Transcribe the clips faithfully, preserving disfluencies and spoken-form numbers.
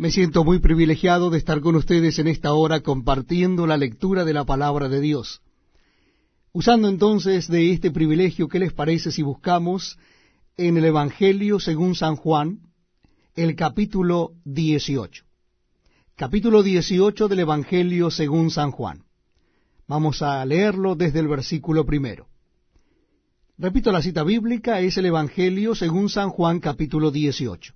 Me siento muy privilegiado de estar con ustedes en esta hora compartiendo la lectura de la palabra de Dios. Usando entonces de este privilegio, ¿qué les parece si buscamos en el Evangelio según San Juan, el capítulo dieciocho? Capítulo dieciocho del Evangelio según San Juan. Vamos a leerlo desde el versículo primero. Repito la cita bíblica, es el Evangelio según San Juan, capítulo dieciocho.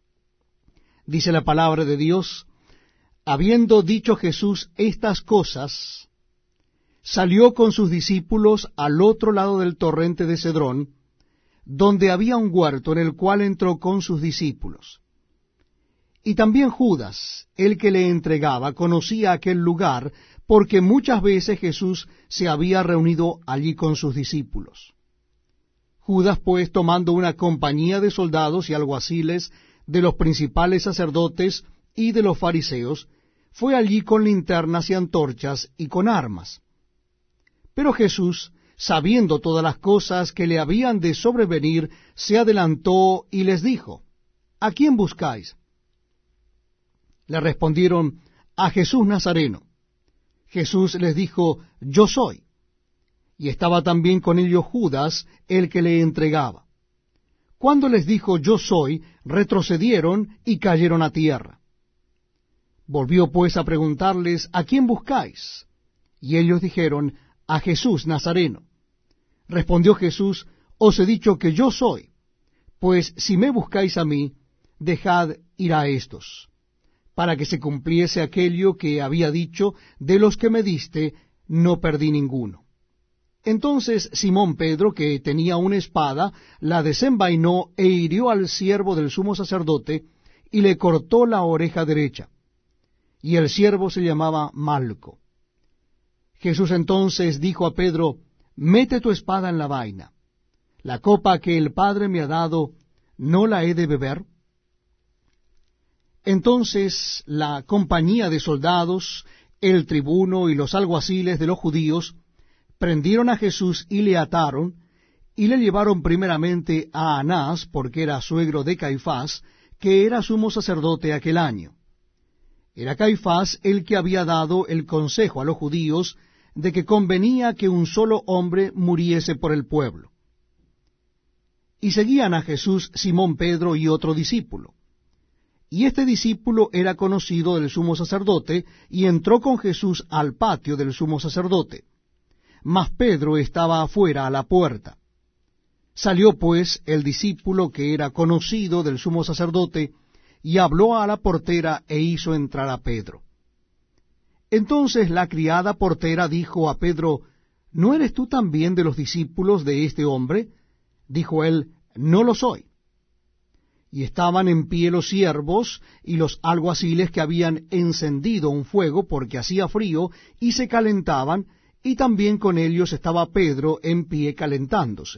Dice la palabra de Dios: habiendo dicho Jesús estas cosas, salió con sus discípulos al otro lado del torrente de Cedrón, donde había un huerto en el cual entró con sus discípulos. Y también Judas, el que le entregaba, conocía aquel lugar, porque muchas veces Jesús se había reunido allí con sus discípulos. Judas, pues, tomando una compañía de soldados y alguaciles, de los principales sacerdotes y de los fariseos, fue allí con linternas y antorchas y con armas. Pero Jesús, sabiendo todas las cosas que le habían de sobrevenir, se adelantó y les dijo: ¿a quién buscáis? Le respondieron: a Jesús Nazareno. Jesús les dijo: yo soy. Y estaba también con ellos Judas, el que le entregaba. Cuando les dijo: yo soy, retrocedieron y cayeron a tierra. Volvió pues a preguntarles: ¿a quién buscáis? Y ellos dijeron: a Jesús Nazareno. Respondió Jesús: os he dicho que yo soy. Pues si me buscáis a mí, dejad ir a éstos, para que se cumpliese aquello que había dicho: de los que me diste, no perdí ninguno. Entonces Simón Pedro, que tenía una espada, la desenvainó e hirió al siervo del sumo sacerdote, y le cortó la oreja derecha. Y el siervo se llamaba Malco. Jesús entonces dijo a Pedro: mete tu espada en la vaina. La copa que el Padre me ha dado, ¿no la he de beber? Entonces la compañía de soldados, el tribuno y los alguaciles de los judíos prendieron a Jesús y le ataron, y le llevaron primeramente a Anás, porque era suegro de Caifás, que era sumo sacerdote aquel año. Era Caifás el que había dado el consejo a los judíos de que convenía que un solo hombre muriese por el pueblo. Y seguían a Jesús Simón Pedro y otro discípulo. Y este discípulo era conocido del sumo sacerdote, y entró con Jesús al patio del sumo sacerdote. Mas Pedro estaba afuera a la puerta. Salió pues el discípulo que era conocido del sumo sacerdote, y habló a la portera e hizo entrar a Pedro. Entonces la criada portera dijo a Pedro: ¿no eres tú también de los discípulos de este hombre? Dijo él: no lo soy. Y estaban en pie los siervos y los alguaciles que habían encendido un fuego porque hacía frío, y se calentaban, y también con ellos estaba Pedro en pie calentándose.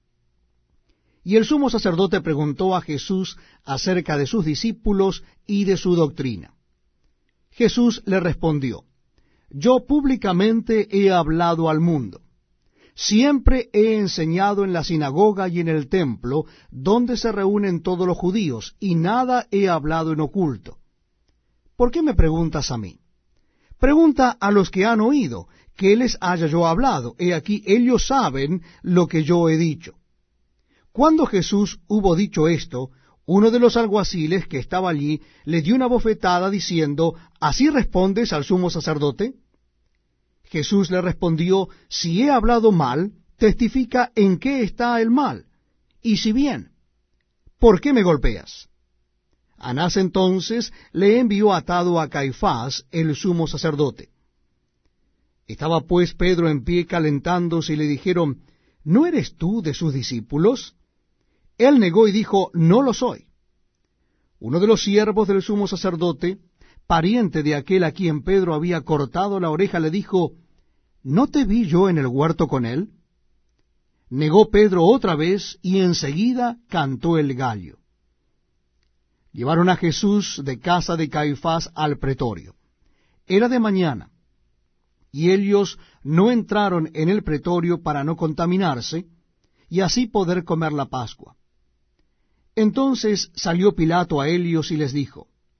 Y el sumo sacerdote preguntó a Jesús acerca de sus discípulos y de su doctrina. Jesús le respondió: yo públicamente he hablado al mundo. Siempre he enseñado en la sinagoga y en el templo, donde se reúnen todos los judíos, y nada he hablado en oculto. ¿Por qué me preguntas a mí? Pregunta a los que han oído, que les haya yo hablado. He aquí, ellos saben lo que yo he dicho. Cuando Jesús hubo dicho esto, uno de los alguaciles que estaba allí le dio una bofetada diciendo: ¿así respondes al sumo sacerdote? Jesús le respondió: si he hablado mal, testifica en qué está el mal, y si bien, ¿por qué me golpeas? Anás entonces le envió atado a Caifás, el sumo sacerdote. Estaba pues Pedro en pie calentándose, y le dijeron: ¿no eres tú de sus discípulos? Él negó y dijo: no lo soy. Uno de los siervos del sumo sacerdote, pariente de aquel a quien Pedro había cortado la oreja, le dijo: ¿no te vi yo en el huerto con él? Negó Pedro otra vez, y enseguida cantó el gallo. Llevaron a Jesús de casa de Caifás al pretorio. Era de mañana, y ellos no entraron en el pretorio para no contaminarse, y así poder comer la Pascua. Entonces salió Pilato a ellos y les dijo: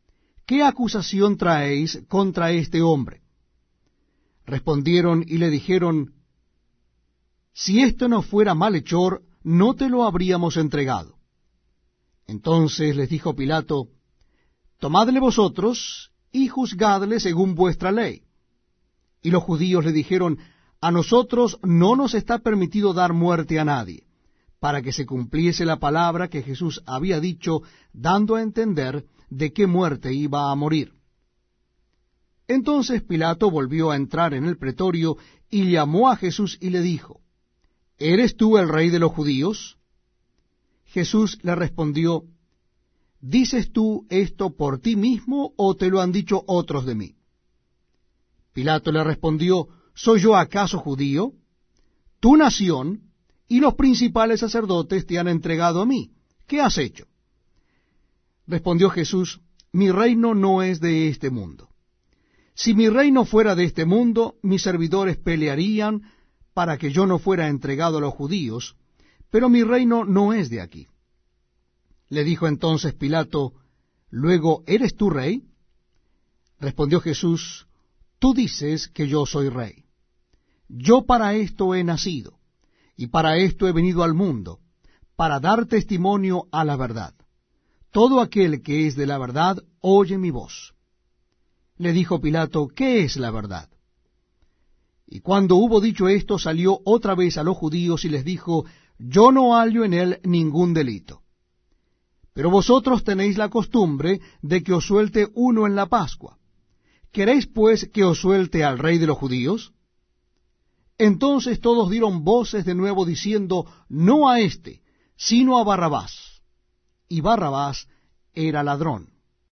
¿qué acusación traéis contra este hombre? Respondieron y le dijeron, si esto no fuera malhechor, no te lo habríamos entregado. Entonces les dijo Pilato, tomadle vosotros y juzgadle según vuestra ley. Y los judíos le dijeron, a nosotros no nos está permitido dar muerte a nadie, para que se cumpliese la palabra que Jesús había dicho, dando a entender de qué muerte iba a morir. Entonces Pilato volvió a entrar en el pretorio y llamó a Jesús y le dijo, ¿eres tú el rey de los judíos? Jesús le respondió, ¿dices tú esto por ti mismo o te lo han dicho otros de mí? Pilato le respondió, ¿soy yo acaso judío? Tu nación y los principales sacerdotes te han entregado a mí. ¿Qué has hecho? Respondió Jesús, mi reino no es de este mundo. Si mi reino fuera de este mundo, mis servidores pelearían para que yo no fuera entregado a los judíos, pero mi reino no es de aquí. Le dijo entonces Pilato, luego, ¿eres tú rey? Respondió Jesús, tú dices que yo soy rey. Yo para esto he nacido, y para esto he venido al mundo, para dar testimonio a la verdad. Todo aquel que es de la verdad oye mi voz. Le dijo Pilato, ¿qué es la verdad? Y cuando hubo dicho esto, salió otra vez a los judíos y les dijo, yo no hallo en él ningún delito. Pero vosotros tenéis la costumbre de que os suelte uno en la Pascua. ¿Queréis pues que os suelte al rey de los judíos? Entonces todos dieron voces de nuevo diciendo, no a éste, sino a Barrabás. Y Barrabás era ladrón.